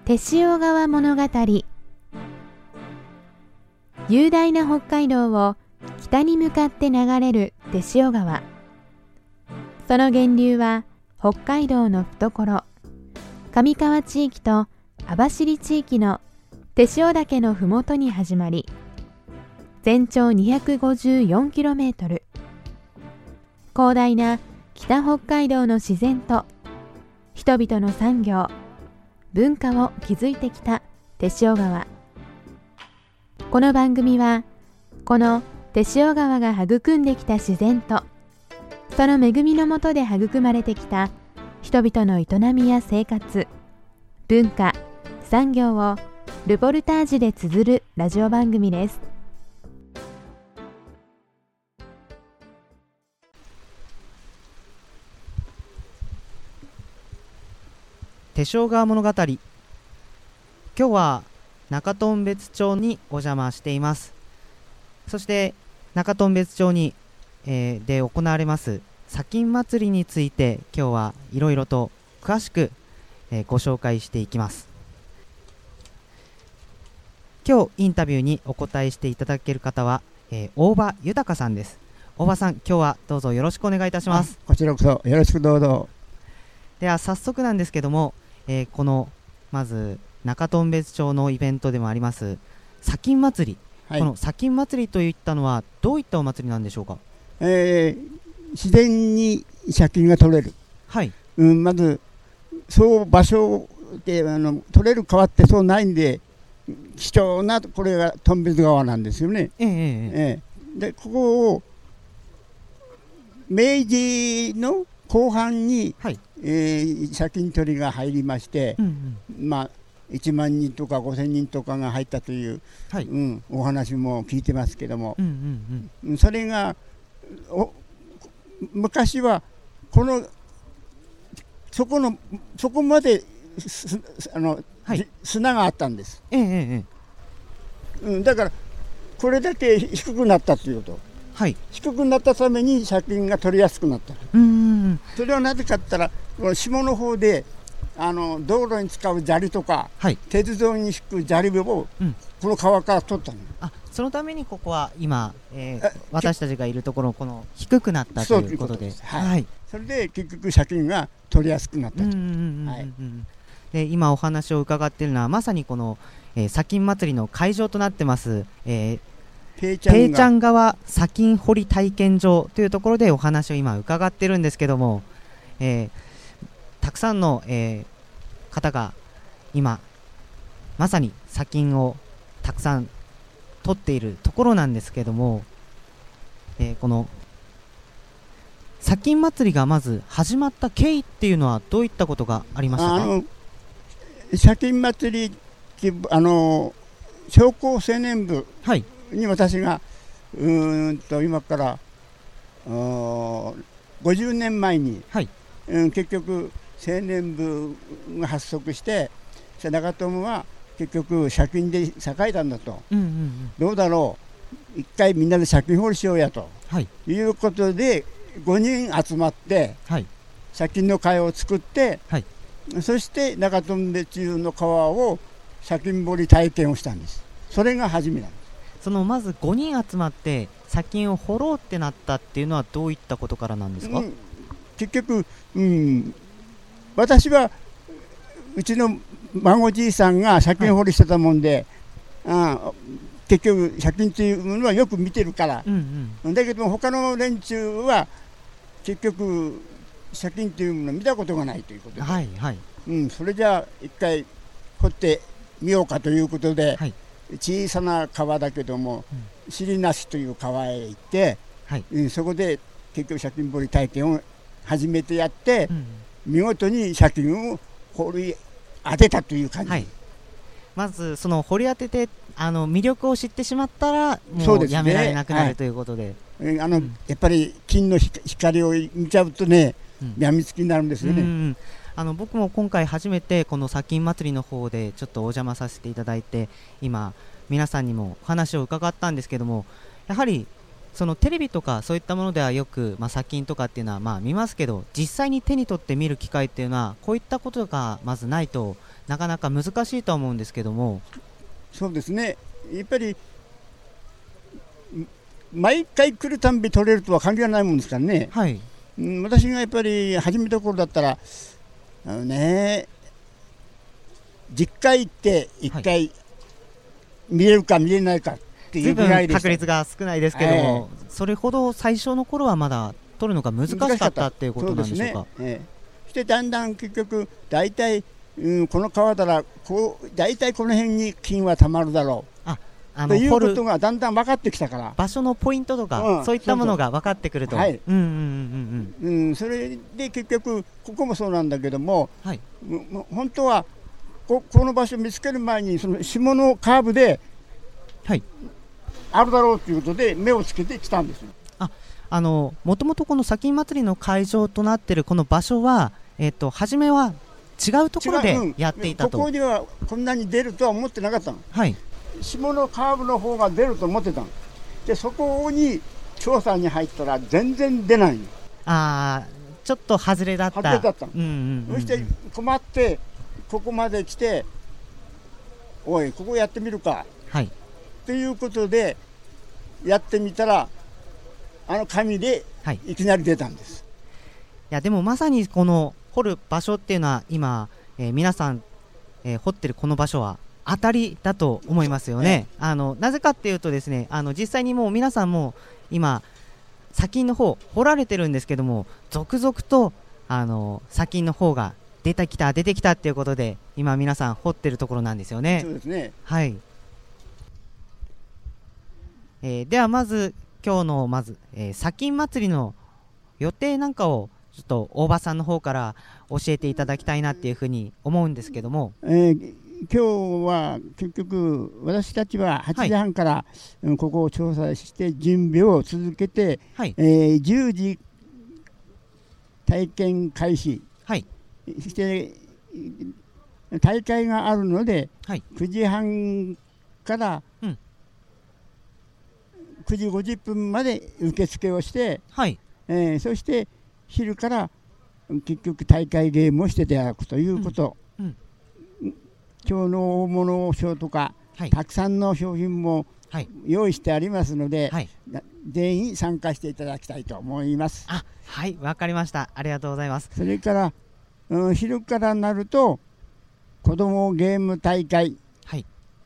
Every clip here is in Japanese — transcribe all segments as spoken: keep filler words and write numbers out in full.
手塩川物語。雄大な北海道を北に向かって流れる手塩川。その源流は北海道の懐、上川地域と網走地域の手塩岳のふもとに始まり、全長 にひゃくごじゅうよんキロメートル、広大な北北海道の自然と人々の産業、文化を築いてきた手塩川。この番組はこの手塩川が育んできた自然とその恵みの下で育まれてきた人々の営みや生活、文化、産業をルポルタージュで綴るラジオ番組です。 手塩川物語。今日は中頓別町にお邪魔しています。そして中頓別町に、えー、で行われます砂金祭りについて今日はいろいろと詳しく、えー、ご紹介していきます。今日インタビューにお答えしていただける方は、えー、大場豊さんです。大場さん、今日はどうぞよろしくお願いいたします。 こちらこそよろしくどうぞ。 では早速なんですけども、えー、このまず中頓別町のイベントでもあります砂金祭り、はい、この砂金祭りといったのはどういったお祭りなんでしょうか。 えー、自然に砂金が取れる、 はい、 うん、まずそう場所であの取れる川ってそうないんで貴重なこれが頓別川なんですよね。 えーえー、でここを明治の後半に、はい、えー、砂金取りが入りまして、うんうん、まあいちまんにんとかごせんにんとかが入ったという、はい、うん、お話も聞いてますけども、うんうんうん、それがお昔はこのそこのそこまであの、はい、砂があったんです、ええええ、うん、だからこれだけ低くなったということ、はい、低くなったために砂金が取りやすくなった。うんうん、それはなぜかって言ったら下の方であの道路に使う砂利とか、はい、鉄道に引く砂利を、うん、この川から取ったの。 あ、そのためにここは今、えー、私たちがいるところこの低くなったということで、 はいはい、それで結局砂金が取りやすくなったと。 で今お話を伺っているのはまさにこの、えー、砂金祭りの会場となってます、えーペイちゃん川砂金掘り体験場というところでお話を今伺ってるんですけども、えー、たくさんの、えー、方が今まさに砂金をたくさん取っているところなんですけども、えー、この砂金祭りがまず始まった経緯っていうのはどういったことがありましたか。あの砂金祭りってあの商工青年部、はいに私がうーんと今からごじゅうねんまえに、はい、うん、結局青年部が発足して長友は結局砂金で栄えたんだと、うんうんうん、どうだろう一回みんなで砂金掘りしようやと、はい、いうことでごにん集まって、はい、砂金の会を作って、はい、そして中頓別の川を砂金掘り体験をしたんです。それが初めなんです。 そのまずごにん集まって砂金を掘ろうってなったっていうのはどういったことからなんですか。うん、 結局、うん、私はうちの孫じいさんが砂金掘りしてたもんで、はい、あ結局砂金というものはよく見てるから、うんうん、だけど他の連中は結局砂金というものを見たことがないということで、はいはい、うん、それじゃあ一回掘ってみようかということで、はい、小さな川だけども、うん、尻なしという川へ行って、はい、うん、そこで結局砂金掘り体験を初めてやって、うん、見事に砂金を掘り当てたという感じ、はい、 まずその掘り当ててあの魅力を知ってしまったらもうやめられなくなる、ね、ということで、 はい、あの、うん、やっぱり金の光を見ちゃうとね、うん、病みつきになるんですよね。うんうん、 あの僕も今回初めてこの砂金祭りの方でちょっとお邪魔させていただいて今皆さんにもお話を伺ったんですけども、やはりそのテレビとかそういったものではよく、まあ、砂金とかっていうのはまあ見ますけど実際に手に取って見る機会っていうのはこういったことがまずないとなかなか難しいとは思うんですけども。 そうですね、やっぱり毎回来るたんび取れるとは限らないもんですからね、 はい、 うん、私がやっぱり始めた頃だったらあのねじゅっかい行っていっかい見れるか見れないかっていうぐらいでした。 確率が少ないですけども、はい、それほど最初の頃はまだ取るのが難しかったっていうことなんでしょうか。そうですね、ええ、そしてだんだん結局大体、うん、この川ならこう大体この辺に金はたまるだろうああのということがだんだん分かってきたから、 場所のポイントとか、うん、そういったものが分かってくると、はい、うんうんうんうん、 うん、それで結局ここもそうなんだけども、はい、本当は こ, この場所を見つける前にその下のカーブで、はい、あるだろうということで目をつけてきたんですよ。 ああのもともとこの砂金祭りの会場となっているこの場所は、えー、と初めは違うところでやっていたと、 うん、ここにはこんなに出るとは思ってなかったの、はい、下のカーブの方が出ると思ってたので、そこに調査に入ったら全然出ないの。 ああ、ちょっと外れだった。 外れだったの、うんうんうんうん、そして困ってここまで来て、おいここやってみるか、はい、ということでやってみたらあの紙でいきなり出たんです、 はい、いやでもまさにこの掘る場所っていうのは今、えー、皆さん、えー、掘ってるこの場所は当たりだと思いますよね。あのなぜかっていうとですね、あの実際にもう皆さんも今砂金の方掘られてるんですけども、続々とあの砂金の方が出てきた出てきたっていうことで今皆さん掘ってるところなんですよね。 そうですね、 はい、えー、ではまず今日のまず、えー、砂金祭りの予定なんかをちょっと大場さんの方から教えていただきたいなっていうふうに思うんですけども、 えー、今日は結局私たちははちじはんから、はい、ここを調査して準備を続けて、はい、えー、じゅうじ体験開始、はい、そして大会があるので、はい、くじはんから、うん、くじごじゅっぷんまで受付をして、はい、えー、そして昼から結局大会ゲームをしていただくということ、うんうん、今日の大物賞とか、はい、たくさんの商品も用意してありますので、はい、全員参加していただきたいと思います。 あ、はい、わかりました。ありがとうございます。 それから、うん、昼からなると子どもゲーム大会、はい、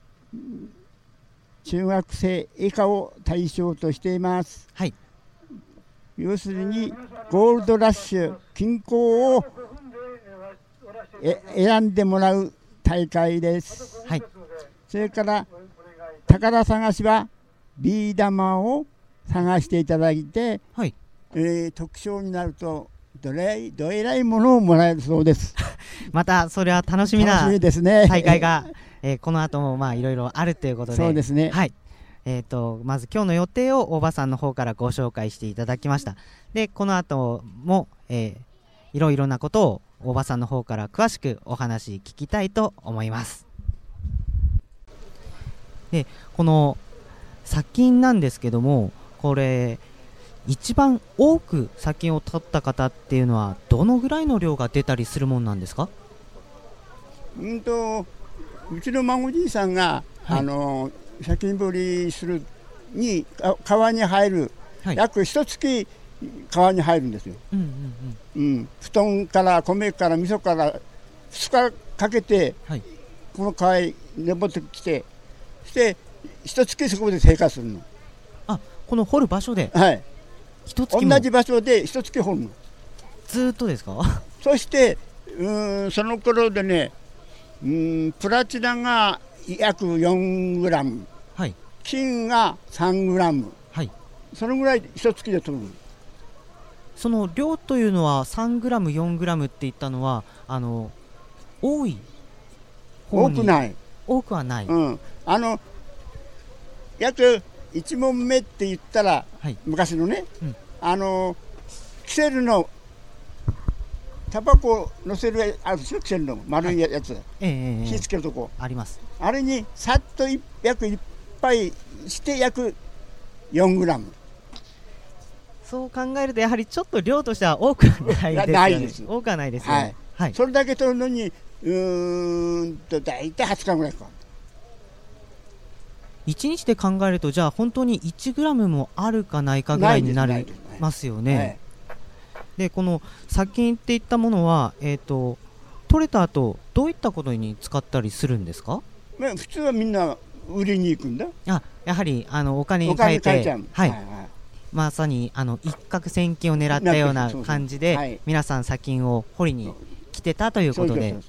中学生以下を対象としています、はい、要するにゴールドラッシュ金庫をえ選んでもらう大会です、はい、それから宝探しはビー玉を探していただいて、はい、えー、特賞になるとどれどえらいものをもらえるそうですまたそれは楽しみな大会が、えー、この後もまあいろいろあるということで、 そうですね、 はい、えー、とまず今日の予定を大場さんの方からご紹介していただきました。でこの後も、えー、いろいろなことを大場さんの方から詳しくお話聞きたいと思います。でこの砂金なんですけども、これ一番多く砂金を取った方っていうのはどのぐらいの量が出たりするもんなんですか？ うんとうちの孫じいさんが、はい、あの砂金掘りするに川に入る、はい、約一月川に入るんですよ、うんうんうんうん、布団から米から味噌からふつかかけて、はい、この川へ登ってきて、そして一月そこで生活するの。 あ、この掘る場所で、 はい、一月も同じ場所で一月掘るの。 ずーっとですか？ そしてうーんその頃でね、うーんプラチナが約よんグラム、はい、金がさんグラム、はい、そのぐらい一月で取るの。 その量というのはさんグラム、よんグラムって言ったのはあの多い方に多くない多くはない、 うん、あの約いち問目って言ったら、はい、昔のね、うん、あのキセルのタバコを乗せるあるでしょ、キセルの丸いやつ、はい、えー、火つけるとこあります。 あれにさっと約いっぱいして約よんグラム。 そう考えるとやはりちょっと量としては多くはないですよね。ないです。多くはないですよね、 はいはい、それだけ取るのにうーんと大体はつかぐらいかかる。 いちにちで考えると、じゃあ本当にいちグラムもあるかないかぐらいになりますよね。はい、でこの殺菌っていったものは、えーと、取れた後どういったことに使ったりするんですか？ まあ、普通はみんな売りに行くんだ。 あ、やはりあのお金に変えて、はいはいはい、まさにあの一攫千金を狙ったような感じで、はい、皆さん砂金を掘りに来てたということで、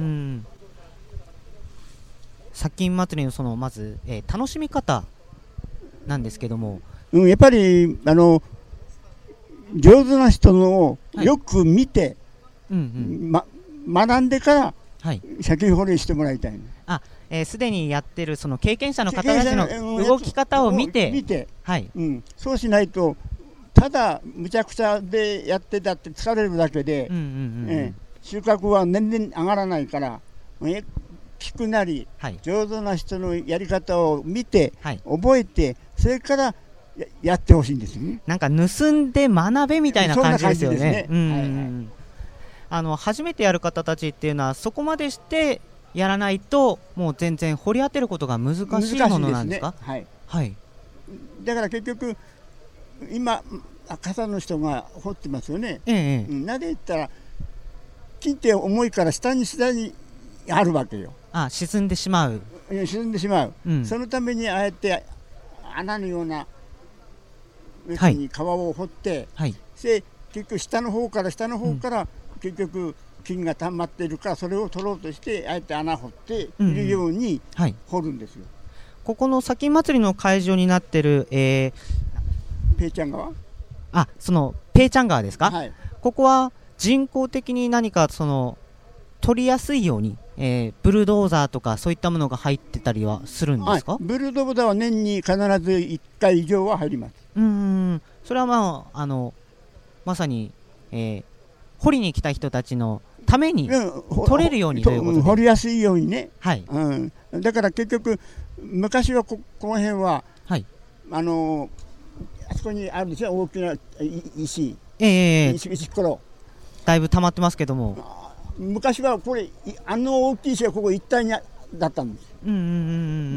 砂金祭りのそのまず、えー、楽しみ方なんですけども、 うん、やっぱりあの上手な人のをよく見て、はい、うんうんま、学んでから砂金掘りしてもらいたい、ね。 あ、えー、すでにやってるその経験者の方たちの動き方を見て、 見て、 はいうん、そうしないとただむちゃくちゃでやってたって疲れるだけで、うんうんうん、えー、収穫は年々上がらないから、え聞くなり、はい、上手な人のやり方を見て、はい、覚えて、それから や, やってほしいんですよね。 なんか盗んで学べみたいな感じですよね。あの初めてやる方たちっていうのはそこまでしてやらないともう全然掘り当てることが難しいものなんですか？ はい、 はい、 だから結局今傘の人が掘ってますよね。 ええ、 なぜ言ったら金って重いから下に下にあるわけよ。 あ、沈んでしまう。 沈んでしまう、うん、そのためにああやって穴のような要に川を掘って、はい、で結局下の方から下の方から、うん、結局金が溜まっているからそれを取ろうとしてあえて穴掘っているように掘るんですよ。うんうん、はい、 ここの砂金祭りの会場になってる、えー、 ペイちゃん川、 あ、そのペイちゃん川ですか？ はい、 ここは人工的に何かその取りやすいように、えー、ブルドーザーとかそういったものが入ってたりはするんですか？はい、 ブルドーザーは年に必ずいっかい以上は入ります。 うーん、それはまああのまさに、えー、掘りに来た人たちのために取れるようにということで、 掘りやすいようにね、 はい、 うん、だから結局昔は こ, この辺は、はい、あのあそこにあるんですよ、大きな石、 えー、 石石ころだいぶ溜まってますけども、 昔はこれあの大きい石がここ一帯にだったんです。うんうんうんうん、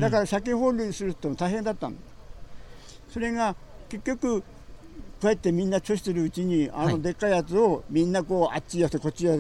だから砂金掘りすると大変だったんです。それが結局こうやってみんな貯してるうちにあのでっかいやつをみんなこうあっちやってこっちやって、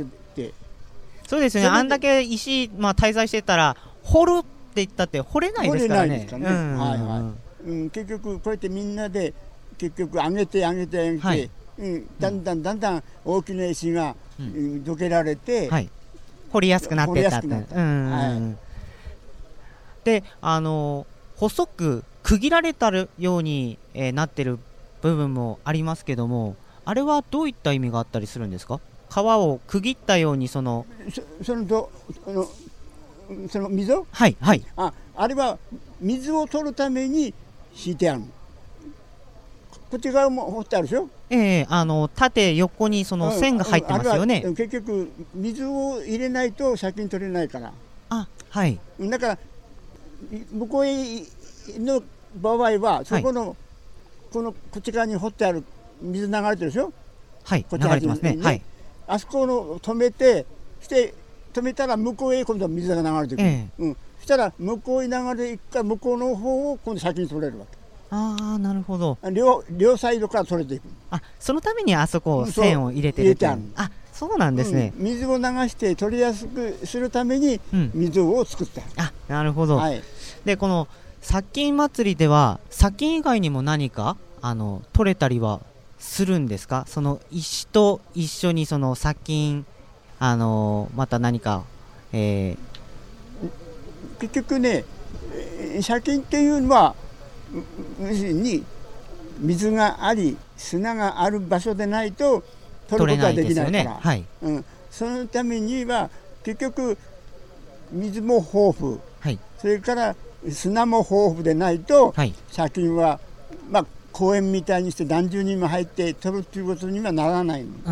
そうですよね。あんだけ石、まあ、滞在してたら掘るって言ったって掘れないですからね。 掘れないですからね、うんはいはいうん、結局こうやってみんなで結局上げて上げて上げて、はいうん、だんだんだんだん大きな石が、うん、どけられて、はい、 掘りやすくなっていったって、うんはい、であの細く区切られたように、えー、なってる部分もありますけども、あれはどういった意味があったりするんですか？川を区切ったようにそのそ, そのどあのその溝、 はいはい、 あ, あれは水を取るために敷いてある。こっち側も掘ってあるでしょ。 ええー、あの縦横にその線が入ってますよね。 うん、結局水を入れないと砂金取れないから。 あ、はい。 だから向こうの場合はそこの、はい、このこっち側に掘ってある水流れてるでしょ。 はい、 こっち流れてますね。はい。 あそこの止めて、して止めたら向こうへ今度は水が流れてくる。えー、うん。そしたら向こうに流れていくから向こうの方を今度先に取れるわけ。 ああ、なるほど。 両両サイドから取れていく。 あ、そのためにあそこ線を入れてるっていう。あ、そうなんですね、 うん。水を流して取りやすくするために水を作った。うん、 あ、なるほど。はい。でこの砂金祭りでは砂金以外にも何かあの取れたりはするんですか？その石と一緒にその砂金あのまた何か、えー、結局ね砂金っていうのは要するに水があり砂がある場所でないと取ることはできないから、ねはいうん、そのためには結局水も豊富、はい、それから砂も豊富でないと、はい、砂金は、まあ、公園みたいにして何十人も入って取るということにはならないの。うん、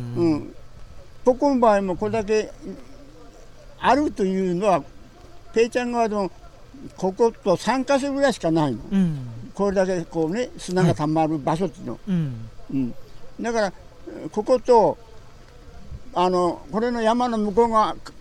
うん、ここの場合もこれだけあるというのはペイちゃん側のこことさんか所ぐらいしかないの、うん、これだけこう、ね、砂がたまる場所っていうの、はいうんうん、だからこことあのこれの山の向こう側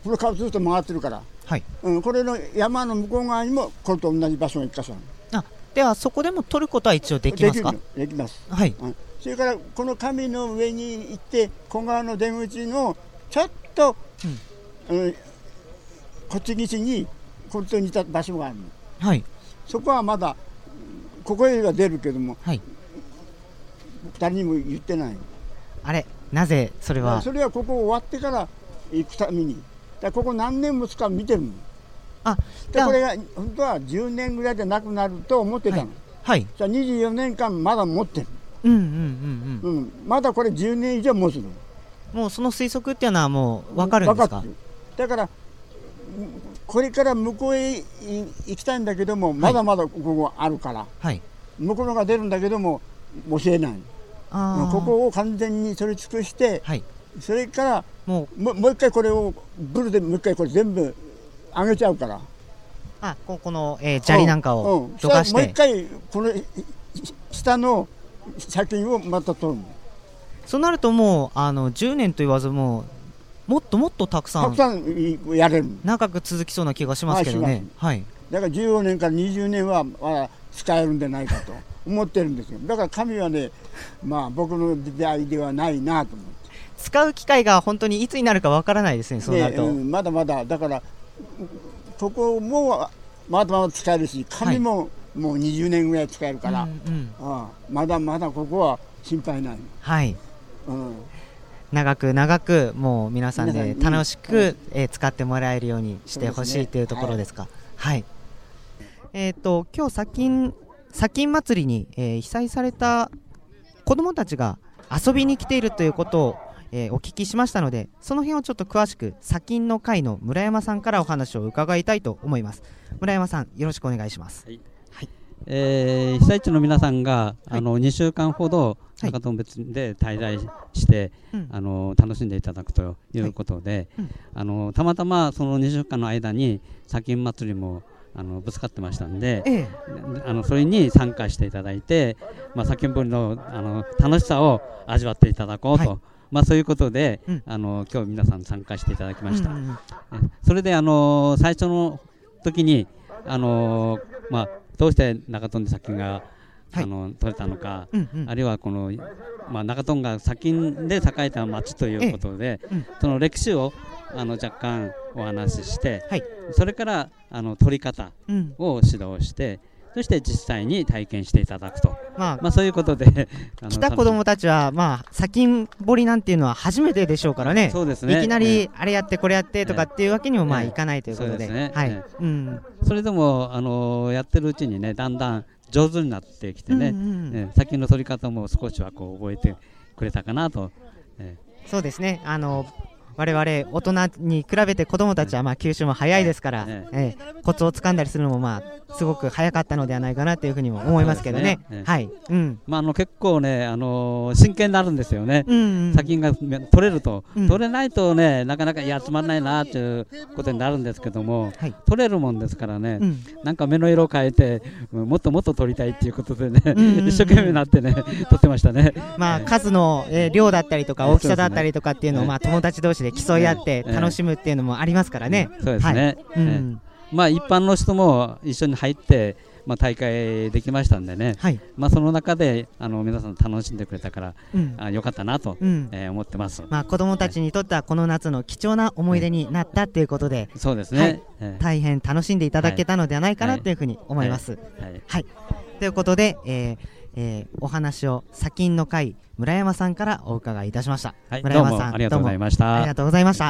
これからずっと回ってるから、 はい、 うん、これの山の向こう側にもこれと同じ場所が一箇所ある。 あ、ではそこでも撮ることは一応できますか？ できます。 はい、 うん、それからこの神の上に行って小川の出口のちょっと、うんうん、こっち岸にこっちに似た場所があるの。 はい、 そこはまだここへは出るけども、 はい、 誰にも言ってない。 あれ、なぜそれは？ それはここ終わってから行くために、だここ何年もつか見てるの。 あ、 でこれが本当はじゅうねんぐらいでなくなると思ってたの。 はい、 じゃあにじゅうよねんかんまだ持ってる。 うんうんうんうん、うん、 まだこれじゅうねん以上持つの。 もうその推測っていうのはもう分かるんですか？ だからこれから向こうへ行きたいんだけども、まだまだここあるから、はい、向こうが出るんだけども教えない。あ、ここを完全に取り尽くして、はい、それからもうもう一回これをブルでもう一回これ全部上げちゃうから、 あ、ここの、えー、砂利なんかをどかして、 もう一回この下の砂金をまた取るの。 そうなるともうあのじゅうねんと言わずもうもっともっとたくさんたくさんやれる、 長く続きそうな気がしますけどね。はい、 だからじゅうよねんからにじゅうねんはまだ使えるんじゃないかと思ってるんですよ。だから神はね、まあ僕の時代ではないなと思って、 使う機会が本当にいつになるかわからないですね。そうなると、 うん、まだまだだからここもまだまだ使えるし、紙ももうにじゅうねんぐらい使えるから、うんうん、ああまだまだここは心配ない。 はい、うん、長く長くもう皆さんで楽しく、うん、えー、使ってもらえるようにしてほしいというところですか。はい、はい、えっ、ー、と今日砂金砂金祭りに、えー、被災された子どもたちが遊びに来ているということをえー、お聞きしましたので、その辺をちょっと詳しく砂金の会の村山さんからお話を伺いたいと思います。村山さん、よろしくお願いします。はい、はい、 えー、被災地の皆さんが、はい、あのにしゅうかんほど中頓別で滞在して、はい、あの楽しんでいただくということで、はい、うん、あのたまたまそのにしゅうかんの間に砂金祭りもあのぶつかってましたんで、ええ、あのそれに参加していただいて、まあ、砂金掘りの、あの楽しさを味わっていただこうと、はい、まあ、そういうことで、うん、あの今日皆さん参加していただきました。うんうん、それであの最初の時にあの、まあ、どうして中頓で砂金が、はい、あの取れたのか、うんうん、あるいはこの、まあ、中頓が砂金で栄えた町ということで、ええ、うん、その歴史をあの若干お話しして、はい、それからあの取り方を指導して、うん、そして実際に体験していただくと、まあまあ、そういうことで来た子どもたちは、まあ、砂金掘りなんていうのは初めてでしょうからね。そうですね、いきなりあれやってこれやってとかっていうわけにもまあいかないということで、 それでもあのやってるうちにね、だんだん上手になってきてね、うんうん、ね、砂金の取り方も少しはこう覚えてくれたかなと、 えー、そうですね、あの我々大人に比べて子どもたちはまあ吸収も早いですから、ねえー、コツをつかんだりするのもまあすごく早かったのではないかなというふうにも思いますけどね。はい、うん、 まあ、あの結構ね、あのー、真剣になるんですよね。うんうん、砂金が取れると、うん、取れないとね、なかなかいやつまんないなということになるんですけども、はい、取れるもんですからね、うん、なんか目の色を変えてもっともっと取りたいっていうことでね、うんうんうん、一生懸命になってね取ってましたね。 まあ、数の、えー、量だったりとか大きさだったりとかっていうのを、まあ、友達同士で競い合って楽しむっていうのもありますからね。 そうですね、はい、うん、まあ、一般の人も一緒に入って、まあ、大会できましたんでね、はい、まあ、その中であの皆さん楽しんでくれたから、うん、あよかったなと、うん、えー、思ってます。 まあ、子どもたちにとってはこの夏の貴重な思い出になったということで、 うん、そうですね、はい、 えー、大変楽しんでいただけたのではないかなというふうに思います。はいはいはい、ということで、えーえー、お話を砂金の会村山さんからお伺いいたしました。 はい、村山さん、どうもありがとうございました。 ありがとうございました。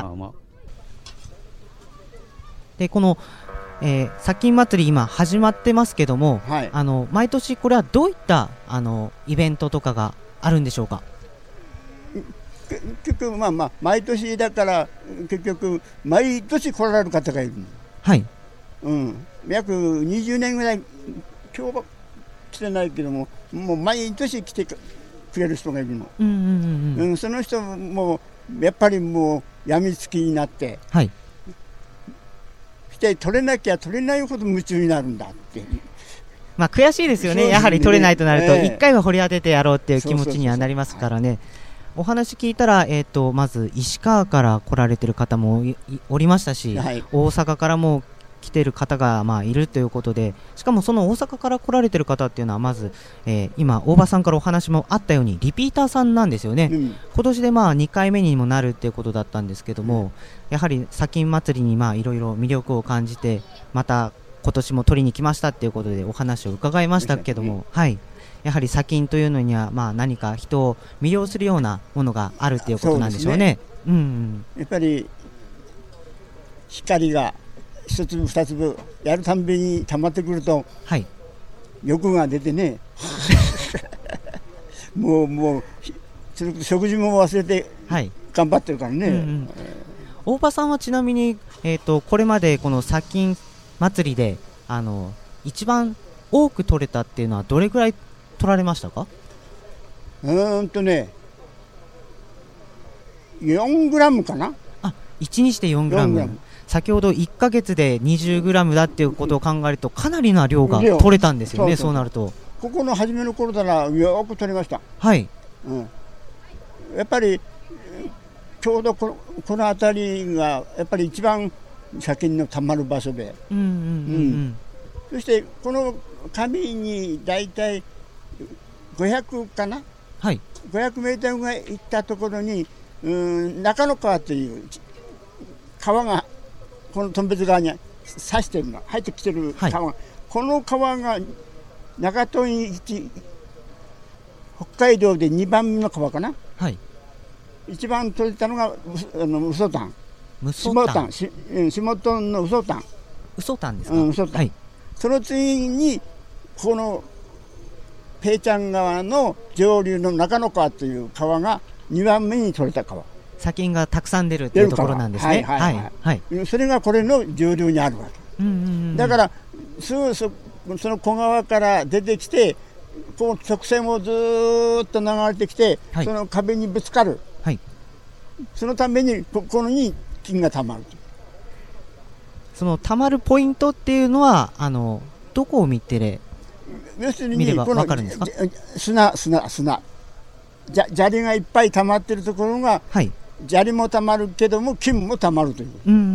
でこのえー、砂金祭り今始まってますけども、はい、あの毎年これはどういったあのイベントとかがあるんでしょうか。 結局まあまあ毎年だから結局毎年来られる方がいるの。 はい、 うん、約にじゅうねんぐらい今日は来てないけども、もう毎年来てくれる人がいるの。うんうんうんうん、その人もやっぱりもうやみつきになって、はい、取れなきゃ取れないほど夢中になるんだって、 まあ、悔しいですよね、やはり取れないとなると、えー、いっかいは掘り当ててやろうっていう気持ちにはなりますからね。 お話聞いたら、えー、とまず石川から来られてる方もおりましたし、はい、大阪からも来てる方がまあいるということで、しかもその大阪から来られてる方っていうのはまず、えー、今大場さんからお話もあったようにリピーターさんなんですよね、うん、今年でまあにかいめにもなるっていうことだったんですけども、うん、やはり砂金祭りにまあいろいろ魅力を感じて、また今年も取りに来ましたっていうことでお話を伺いましたけども、はい、やはり砂金というのにはまあ何か人を魅了するようなものがあるっていうことなんでしょうね。うんうん、 やっぱり光が一粒二粒やるたんびに溜まってくると、はい、欲が出てねもうもう食事も忘れて頑張ってるからね、はい、うんうん、 大場さんはちなみに、えーと、これまでこの砂金祭りであの一番多く取れたっていうのはどれくらい取られましたか？ うーんとねよんグラムかな。 あ、いちにちでよんグラム。先ほどいっかげつでにじゅうグラムだっていうことを考えるとかなりな量が取れたんですよね。そうそうそう、そうなるとここの初めの頃ならよく取れました。 はい、 うん、やっぱりちょうどこの、この辺りがやっぱり一番砂金のたまる場所で、うんうんうんうん、そしてこの上にだいたいごひゃくかな、はい、ごひゃくメートルぐらい行ったところにうーん中野川という川がこの頓別川に差してるの入ってきてる川、はい、この川が中戸一北海道でにばんめの川かな、はい、一番取れたのがあの嘘丹下丹下丹の嘘丹嘘丹ですか、 うん、嘘丹、はい、その次にこのペイちゃん川の上流の中野川という川がにばんめに取れた川、 砂金がたくさん出るっていうところなんですね。はいはいはいはい、それがこれの上流にあるわけ、うんうんうん、だからすぐ そ, その小川から出てきてこの直線をずっと流れてきて、はい、その壁にぶつかる、はい、そのためにここに金がたまる。 そのたまるポイントっていうのはあのどこを見て要するにこの砂砂砂砂利がいっぱい溜まってるところが、はい、砂利も溜まるけども金も溜まるという、うんうんうんうん、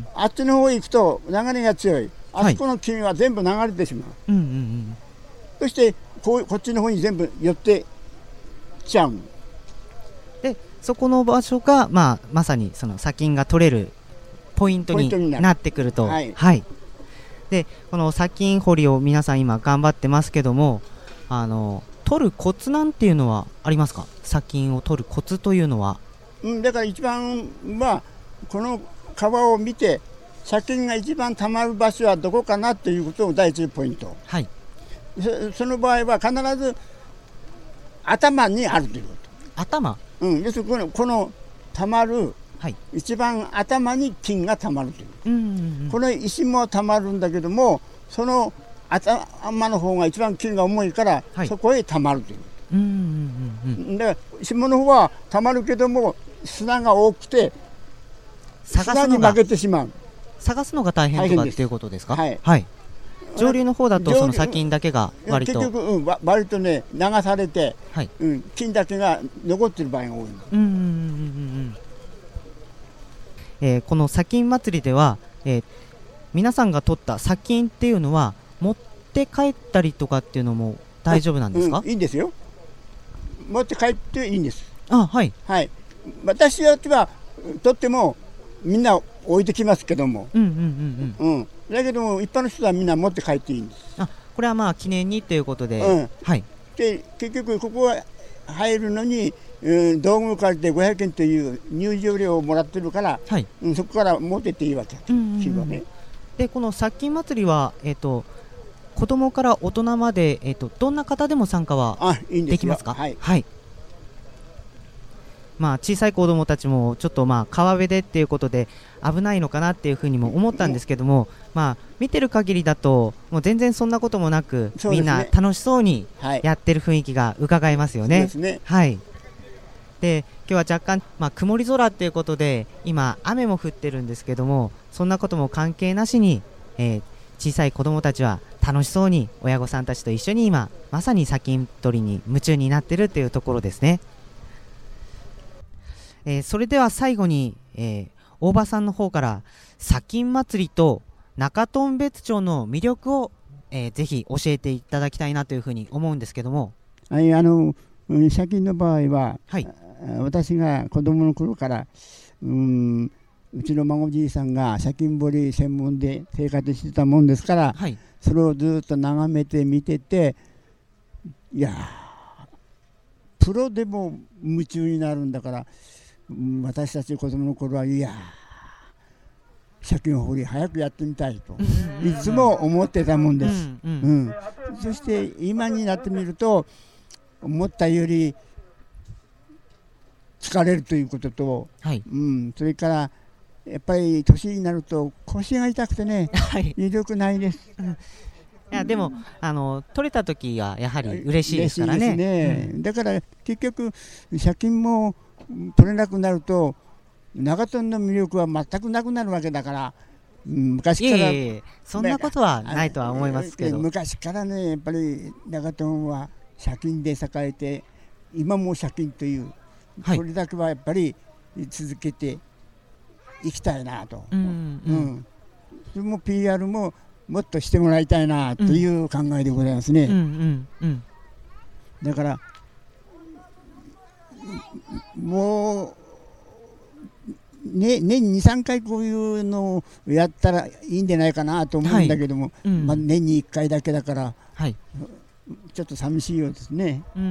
あっちの方へ行くと流れが強い、あそこの金は全部流れてしまう、はい、うんうんうん、そしてこうこっちの方に全部寄ってきちゃう。 でそこの場所が、まあ、まさにその砂金が取れるポイントになってくると、はいはい、でこの砂金掘りを皆さん今頑張ってますけども、あの取るコツなんていうのはありますか？砂金を取るコツというのは、 うん、だから一番はこの川を見て砂金が一番たまる場所はどこかなということを第一ポイント、はい、そ, その場合は必ず頭にあるということ。 頭、 うん、要するにこの、このたまる、はい、一番頭に金がたまるという、うんうんうん、この石もたまるんだけどもその頭の方が一番金が重いから、はい、そこへたまるという、うんうんうんうん、で下の方はたまるけども砂が多くて砂に負けてしまう。 探すのが大変とかっていうことですか？はい、はい、上流の方だとその砂金だけが割と結局、うん、割とね流されて、はい、うん、金だけが残っている場合が多い。うんうんうんうん、 えー、この砂金祭りでは、えー、皆さんが取った砂金っていうのは持って帰ったりとかっていうのも大丈夫なんですか？ うん、いいんですよ。持って帰っていいんです。 あ、はい、はい、 私たちは取ってもみんな置いてきますけども、うんうんうんうん、うん、だけども一般の人はみんな持って帰っていいんです。 あ、これはまあ記念にということで、うん、はい、 で結局ここは入るのに、うん、道具を借りてごひゃくえんという入場料をもらってるから、はい、うん、そこから持ってっていいわけだ、うんうんうん、ね。 でこの砂金祭りは、えーと、子供から大人まで、えーと、どんな方でも参加はできますか？はい、はい、まあ、小さい子どもたちもちょっとまあ川辺でっていうことで危ないのかなっていうふうにも思ったんですけども、まあ、見てる限りだともう全然そんなこともなく、ね、みんな楽しそうにやってる雰囲気が伺えますよね。そうですね、はい、で今日は若干、まあ、曇り空っていうことで今雨も降ってるんですけども、そんなことも関係なしに、えー、小さい子どもたちは楽しそうに親御さんたちと一緒に今まさに砂金取りに夢中になってるっていうところですね。 えー、それでは最後に、えー、大場さんの方から砂金祭りと中頓別町の魅力を、えー、ぜひ教えていただきたいなというふうに思うんですけども。 はい、あの砂金の場合は、 はい、 私が子供の頃からうんうちの孫じいさんが砂金掘り専門で生活してたもんですから、はい、それをずっと眺めて見てて、いやプロでも夢中になるんだから、うん、私たち子供の頃はいや砂金掘り早くやってみたいといつも思ってたもんです。うん、そして今になってみると思ったより疲れるということと、はい、うん、それからやっぱり年になると腰が痛くてね、はい、威力ないです。うん、いやでもあの取れた時はやはり嬉しいですからね。 嬉しいですね。うん、だから結局砂金も取れなくなると長門の魅力は全くなくなるわけだから、うん、昔からいえいえそんなことはないとは思いますけど、 昔からねやっぱり長門は砂金で栄えて今も砂金という、はい、それだけはやっぱり続けていきたいなと、うんうん、それも ピーアール ももっとしてもらいたいなという考えでございますね。うんうんうん、だからもう、ね、年にさんかいこういうのをやったらいいんじゃないかなと思うんだけども、はいうん、まあ、年にいっかいだけだから、はい、ちょっと寂しいようですね。うん、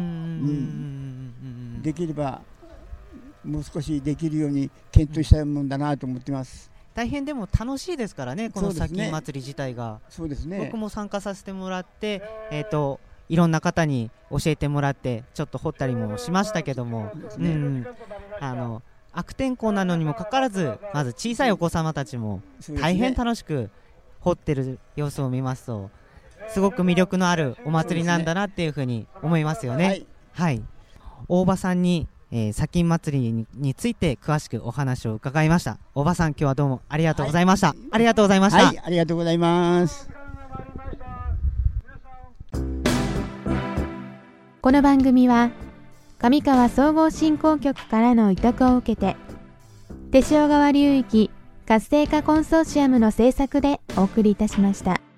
できればもう少しできるように検討したいもんだなと思ってます。 大変でも楽しいですからね、この砂金祭り自体が。 そうですね。 僕も参加させてもらって、えーと、いろんな方に教えてもらってちょっと掘ったりもしましたけども、うん、あの悪天候なのにもかかわらずまず小さいお子様たちも大変楽しく掘ってる様子を見ますとすごく魅力のあるお祭りなんだなっていうふうに思いますよね。はい、はい、大場さんにえー、砂金祭り に, について詳しくお話を伺いました。大場さん、今日はどうもありがとうございました。はい、ありがとうございました。 はい、ありがとうございます。 この番組は上川総合振興局からの委託を受けて手塩川流域活性化コンソーシアムの制作でお送りいたしました。